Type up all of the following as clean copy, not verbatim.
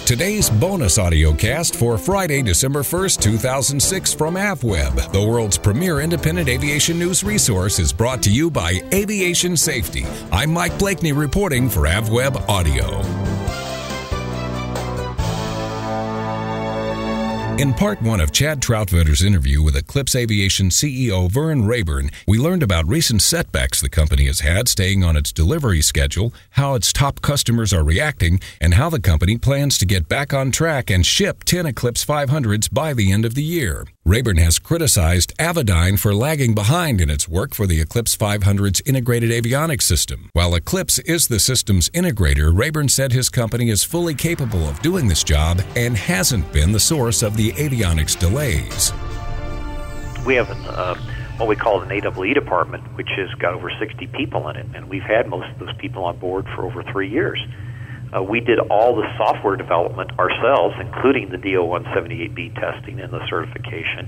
Today's bonus audio cast for Friday, December 1st, 2006 from AvWeb, the world's premier independent aviation news resource, is brought to you by Aviation Safety. I'm Mike Blakeney reporting for AvWeb Audio. In part one of Chad Troutvetter's interview with Eclipse Aviation CEO Vern Rayburn, we learned about recent setbacks the company has had staying on its delivery schedule, how its top customers are reacting, and how the company plans to get back on track and ship 10 Eclipse 500s by the end of the year. Rayburn has criticized Avidyne for lagging behind in its work for the Eclipse 500's integrated avionics system. While Eclipse is the system's integrator, Rayburn said his company is fully capable of doing this job and hasn't been the source of the avionics delays. We have what we call an AEE department, which has got over 60 people in it, and we've had most of those people on board for over 3 years. We did all the software development ourselves, including the DO-178B testing and the certification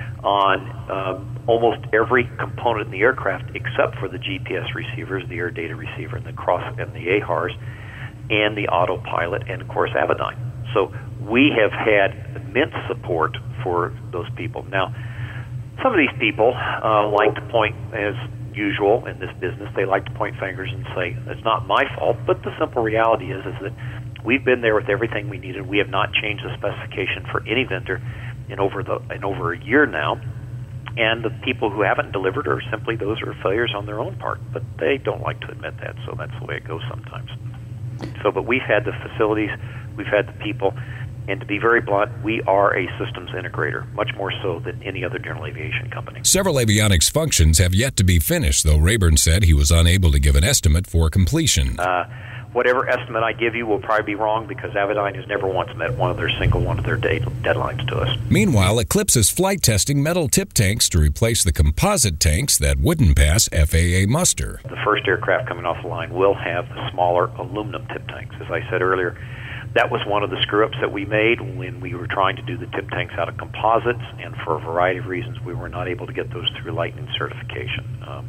on almost every component in the aircraft except for the GPS receivers, the air data receiver, and the AHRS, and the autopilot, and of course Avidyne. So we have had immense support for those people. Now, some of these people like to point, as usual in this business, they like to point fingers and say, it's not my fault, but the simple reality is that we've been there with everything we needed. We have not changed the specification for any vendor in over a year now, and the people who haven't delivered are simply those are failures on their own part, but they don't like to admit that, so that's the way it goes sometimes. So, but we've had the facilities, we've had the people, and to be very blunt, we are a systems integrator, much more so than any other general aviation company. Several avionics functions have yet to be finished, though Rayburn said he was unable to give an estimate for completion. Whatever estimate I give you will probably be wrong because Avidyne has never once met one of their deadlines to us. Meanwhile, Eclipse is flight testing metal tip tanks to replace the composite tanks that wouldn't pass FAA muster. The first aircraft coming off the line will have the smaller aluminum tip tanks. As I said earlier, that was one of the screw-ups that we made when we were trying to do the tip tanks out of composites, and for a variety of reasons we were not able to get those through Lightning certification.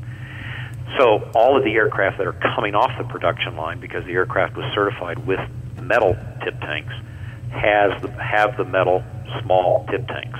So all of the aircraft that are coming off the production line, because the aircraft was certified with metal tip tanks, have the metal small tip tanks.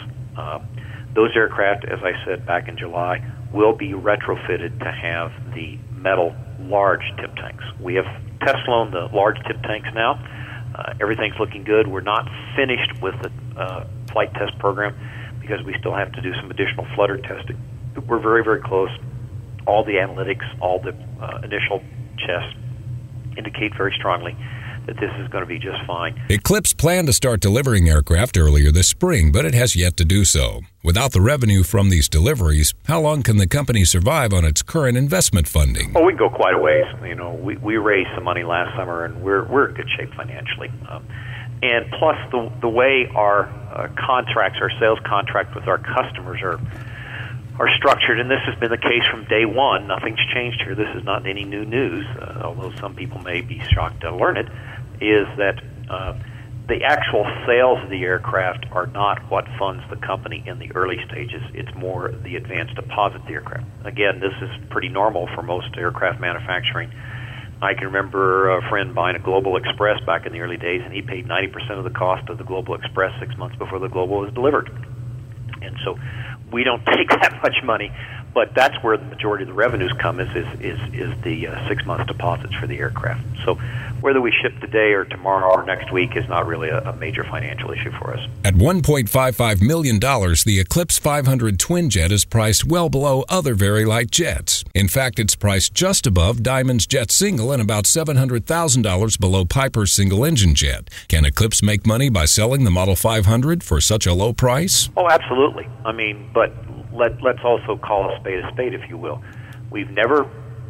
Those aircraft, as I said back in July, will be retrofitted to have the metal large tip tanks. We have test flown the large tip tanks now. Everything's looking good. We're not finished with the flight test program because we still have to do some additional flutter testing. We're very, very close. All the analytics, all the initial tests indicate very strongly that this is going to be just fine. Eclipse planned to start delivering aircraft earlier this spring, but it has yet to do so. Without the revenue from these deliveries, how long can the company survive on its current investment funding? Oh, we can go quite a ways. You know, we raised some money last summer, and we're in good shape financially. And plus, the way our contracts, our sales contract with our customers are structured, and this has been the case from day one. Nothing's changed here. This is not any new news, although some people may be shocked to learn it, is that the actual sales of the aircraft are not what funds the company in the early stages. It's more the advance deposit of the aircraft. Again, this is pretty normal for most aircraft manufacturing. I can remember a friend buying a Global Express back in the early days, and he paid 90% of the cost of the Global Express 6 months before the Global was delivered. And so we don't take that much money, but that's where the majority of the revenues come is the 6 months deposits for the aircraft. So whether we ship today or tomorrow or next week is not really a major financial issue for us. At $1.55 million, the Eclipse 500 twin jet is priced well below other very light jets. In fact, it's priced just above Diamond's Jet Single and about $700,000 below Piper's single-engine jet. Can Eclipse make money by selling the Model 500 for such a low price? Oh, absolutely. I mean, but let's also call a spade, if you will. We've never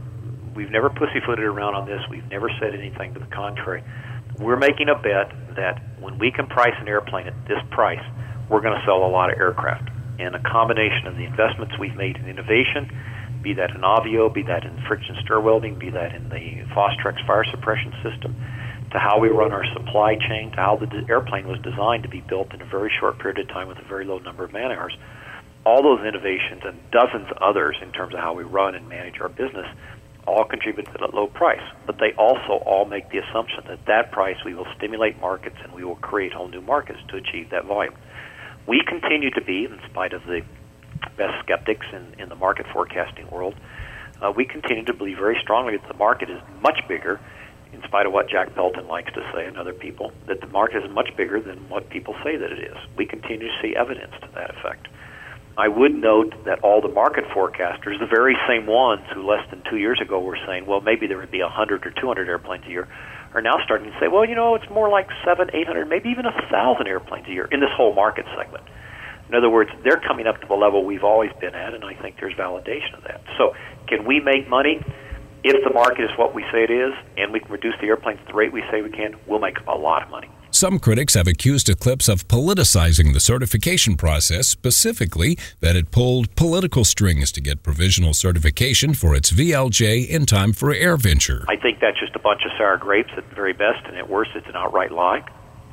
pussyfooted around on this. We've never said anything to the contrary. We're making a bet that when we can price an airplane at this price, we're going to sell a lot of aircraft. And a combination of the investments we've made in innovation, be that in Avio, be that in friction stir welding, be that in the Fostrex fire suppression system, to how we run our supply chain, to how the airplane was designed to be built in a very short period of time with a very low number of man hours. All those innovations and dozens others in terms of how we run and manage our business all contribute to that low price. But they also all make the assumption that that price we will stimulate markets and we will create whole new markets to achieve that volume. We continue to be, in spite of the best skeptics in the market forecasting world, we continue to believe very strongly that the market is much bigger, in spite of what Jack Pelton likes to say and other people, that the market is much bigger than what people say that it is. We continue to see evidence to that effect. I would note that all the market forecasters, the very same ones who less than 2 years ago were saying, well, maybe there would be 100 or 200 airplanes a year, are now starting to say, well, it's more like 700, 800, maybe even 1,000 airplanes a year in this whole market segment. In other words, they're coming up to the level we've always been at, and I think there's validation of that. So can we make money? If the market is what we say it is, and we can reduce the airplanes at the rate we say we can, we'll make a lot of money. Some critics have accused Eclipse of politicizing the certification process, specifically that it pulled political strings to get provisional certification for its VLJ in time for AirVenture. I think that's just a bunch of sour grapes at the very best, and at worst, it's an outright lie.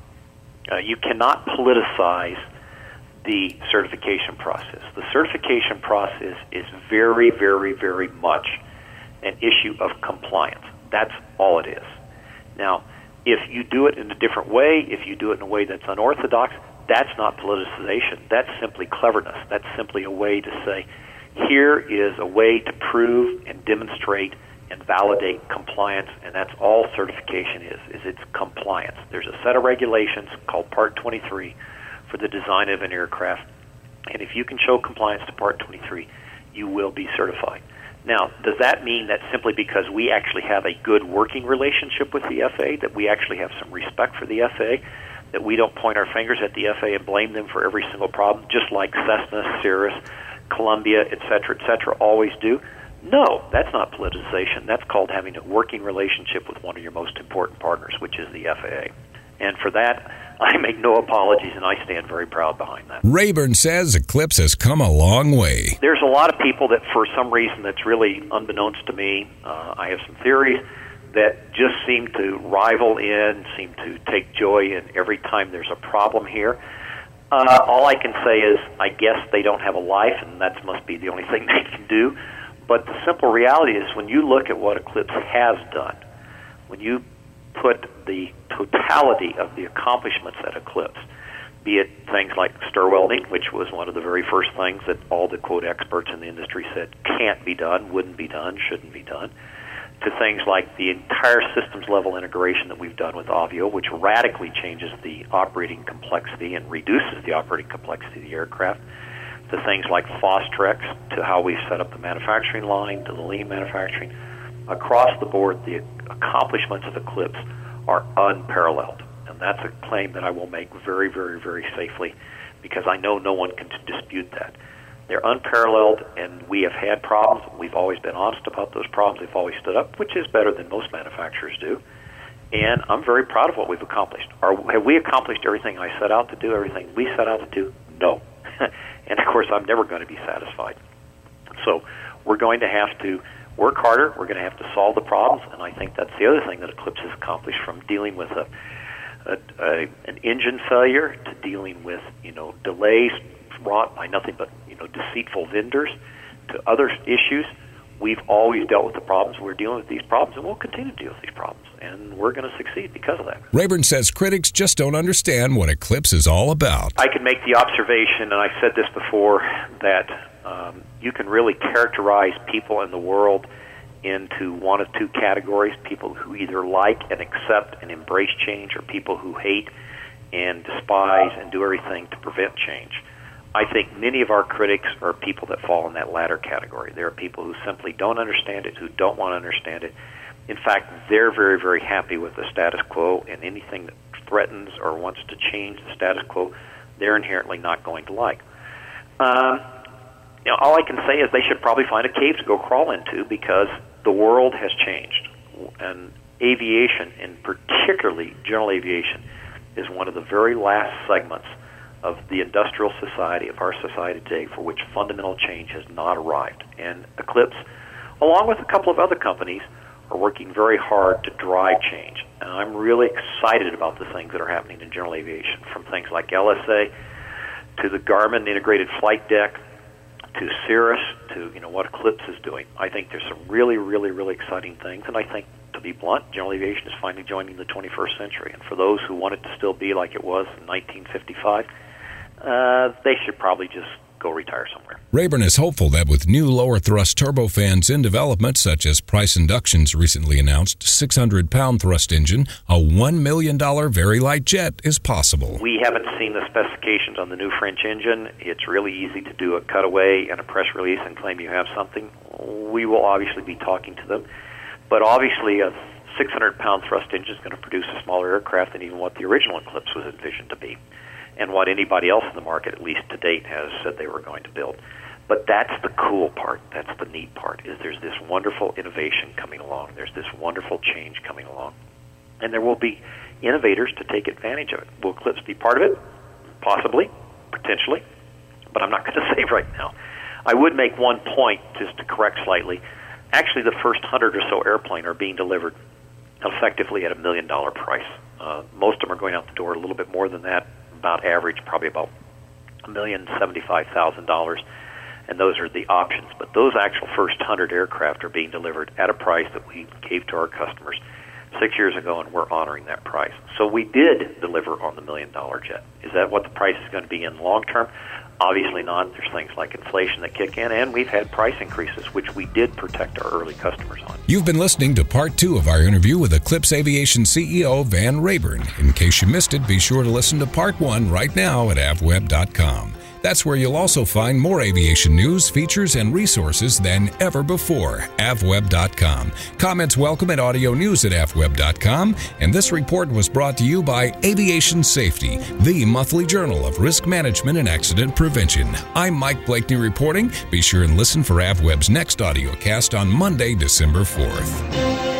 You cannot politicize the certification process. The certification process is very, very, very much an issue of compliance. That's all it is. Now, if you do it in a different way, if you do it in a way that's unorthodox, that's not politicization. That's simply cleverness. That's simply a way to say, here is a way to prove and demonstrate and validate compliance, and that's all certification is it's compliance. There's a set of regulations called Part 23 for the design of an aircraft, and if you can show compliance to Part 23, you will be certified. Now, does that mean that simply because we actually have a good working relationship with the FAA, that we actually have some respect for the FAA, that we don't point our fingers at the FAA and blame them for every single problem, just like Cessna, Cirrus, Columbia, et cetera, always do? No, that's not politicization. That's called having a working relationship with one of your most important partners, which is the FAA. And for that, I make no apologies, and I stand very proud behind that. Rayburn says Eclipse has come a long way. There's a lot of people that, for some reason that's really unbeknownst to me, I have some theories that just seem to rival in, seem to take joy in every time there's a problem here. All I can say is I guess they don't have a life, and that must be the only thing they can do. But the simple reality is when you look at what Eclipse has done, when you put the totality of the accomplishments at Eclipse, be it things like stir welding, which was one of the very first things that all the, quote, experts in the industry said can't be done, wouldn't be done, shouldn't be done, to things like the entire systems-level integration that we've done with Avio, which radically changes the operating complexity and reduces the operating complexity of the aircraft, to things like Fostrex, to how we've set up the manufacturing line, to the lean manufacturing. Across the board, the accomplishments of Eclipse are unparalleled. And that's a claim that I will make very, very, very safely because I know no one can dispute that. They're unparalleled, and we have had problems. We've always been honest about those problems. We've always stood up, which is better than most manufacturers do. And I'm very proud of what we've accomplished. Have we accomplished everything I set out to do, everything we set out to do? No. And, of course, I'm never going to be satisfied. So we're going to have to work harder. We're going to have to solve the problems, and I think that's the other thing that Eclipse has accomplished, from dealing with an engine failure to dealing with delays wrought by nothing but deceitful vendors to other issues. We've always dealt with the problems. We're dealing with these problems, and we'll continue to deal with these problems, and we're going to succeed because of that. Rayburn says critics just don't understand what Eclipse is all about. I can make the observation, and I've said this before, that you can really characterize people in the world into one of two categories: people who either like and accept and embrace change, or people who hate and despise and do everything to prevent change. I think many of our critics are people that fall in that latter category. There are people who simply don't understand it, who don't want to understand it. In fact, they're very, very happy with the status quo, and anything that threatens or wants to change the status quo, they're inherently not going to like. All I can say is they should probably find a cave to go crawl into, because the world has changed. And aviation, and particularly general aviation, is one of the very last segments of the industrial society, of our society today, for which fundamental change has not arrived. And Eclipse, along with a couple of other companies, are working very hard to drive change. And I'm really excited about the things that are happening in general aviation, from things like LSA to the Garmin integrated flight deck, to Cirrus, to what Eclipse is doing. I think there's some really, really, really exciting things, and I think, to be blunt, general aviation is finally joining the 21st century. And for those who want it to still be like it was in 1955, they should probably just go retire somewhere. Rayburn is hopeful that with new lower thrust turbofans in development, such as Price Induction's recently announced 600-pound thrust engine, a $1 million very light jet is possible. We haven't seen the specifications on the new French engine. It's really easy to do a cutaway and a press release and claim you have something. We will obviously be talking to them. But obviously a 600-pound thrust engine is going to produce a smaller aircraft than even what the original Eclipse was envisioned to be, and what anybody else in the market, at least to date, has said they were going to build. But that's the cool part, that's the neat part, is there's this wonderful innovation coming along, there's this wonderful change coming along, and there will be innovators to take advantage of it. Will Eclipse be part of it? Possibly, potentially, but I'm not going to say right now. I would make one point, just to correct slightly. Actually, the first 100 or so airplane are being delivered effectively at $1 million price. Most of them are going out the door a little bit more than that, about average, probably about $1,075,000, and those are the options. But those actual first 100 aircraft are being delivered at a price that we gave to our customers 6 years ago, and we're honoring that price. So we did deliver on the $1 million jet. Is that what the price is going to be in the long term? Obviously not. There's things like inflation that kick in, and we've had price increases, which we did protect our early customers on. You've been listening to Part 2 of our interview with Eclipse Aviation CEO Van Rayburn. In case you missed it, be sure to listen to Part 1 right now at avweb.com. That's where you'll also find more aviation news, features, and resources than ever before. avweb.com. Comments welcome at audionews@avweb.com. And this report was brought to you by Aviation Safety, the monthly journal of risk management and accident prevention. I'm Mike Blakeney reporting. Be sure and listen for AvWeb's next audio cast on Monday, December 4th.